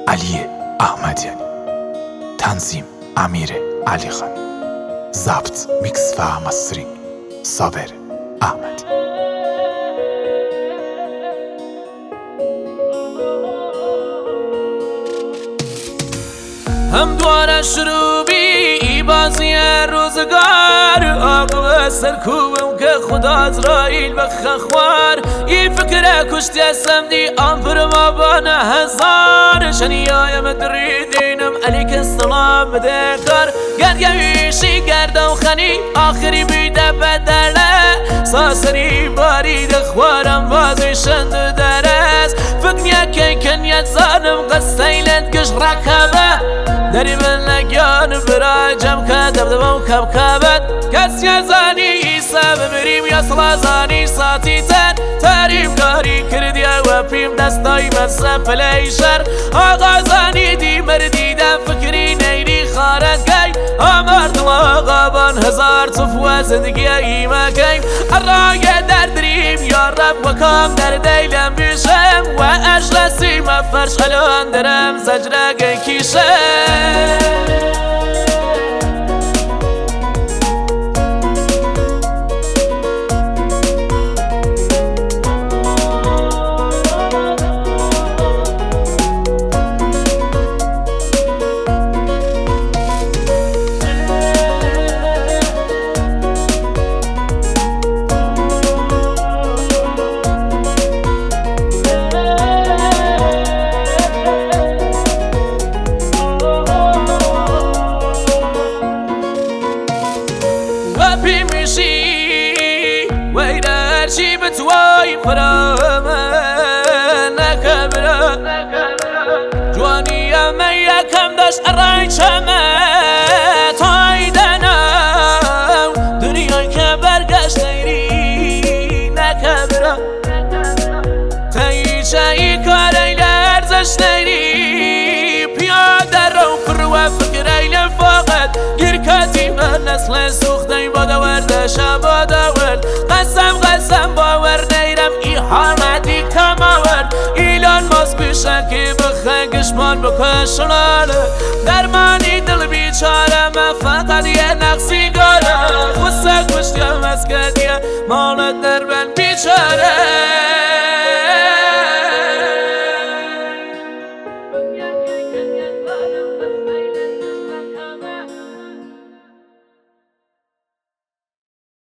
علی احمدیانی، تنظیم امیر علی خان، ضبط میکس و مسترینگ صابر احمدی. هم دواره شروع بی بازی روزگار، آقا سرکوبم که خدا ازرائیل بخخوار. این فکر کشتی اسم دی آمپر ما بانه هزار. شنیایم دریدینم علیک السلام بده کار. گرگویشی گرده و خنی آخری بیده بدله. ساسری بارید خوارم بازی شند درست. فکر که کنیت زانم قصیلت کش رکبه. دری من نگیان برای جمع که دبدبم کب کبت. کسی زانی ایسا ببریم یا صلا زانی ساتی تن. تریم کاری کردی و پیم دستای مصر پلیشر. آقا زانی دی مردیدم فکری نیری خارد گی. آمرد آقا بان هزار صفوه زندگی ایمه گیم. الرای در دریم یا رب و کام در دیلم بیشم. و اجلسی مفرش خلان درم زجره گی کیشم. ويدارشي بتواي فرامه نكبره جواني يا ميا كم داش الراي شمه تايدنا دنيا كبر قاش نيري نكبره تايشاي كاري لارزش نيري بيادر رو كروا فكري لفاقت گركاتي من نسل سوختي بادا ورد شبادا ورد قسم باور نیرم ای حامدی کماورد. ایلان ماس بیشه که بخه گشمان بکشناله. درمانی دل بیچاره من فقط یه نقصی گاره. خسته کشتیم از کدیه مالت در من بیچاره.